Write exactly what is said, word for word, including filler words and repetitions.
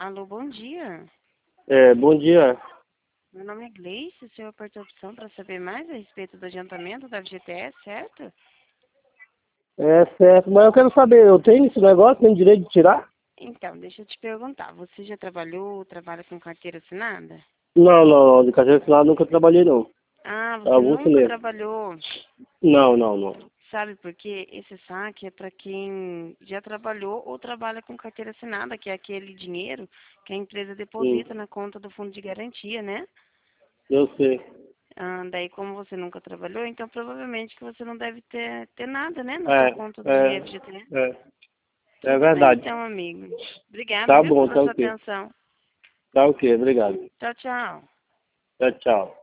Alô, bom dia. É, bom dia. Meu nome é Gleice, o senhor apertou a opção para saber mais a respeito do adiantamento da F G T S, certo? É certo, mas eu quero saber, eu tenho esse negócio, tenho direito de tirar? Então, deixa eu te perguntar, você já trabalhou, trabalha com carteira assinada? Não, não, não, de carteira assinada nunca trabalhei não. Ah, você Avulso nunca mesmo. trabalhou. Não, não, não. Sabe por quê? Esse saque é para quem já trabalhou ou trabalha com carteira assinada, que é aquele dinheiro que a empresa Sim, deposita na conta do fundo de garantia, né? eu sei. Ah, daí, como você nunca trabalhou, então provavelmente que você não deve ter, ter nada, né, na É, sua conta de é, F G T. é, é Tudo bem, verdade. então, amigo. Obrigada, Tá viu, bom, pela tá sua ok. atenção. Tá ok, obrigado. Tchau, tchau. Tchau, tchau.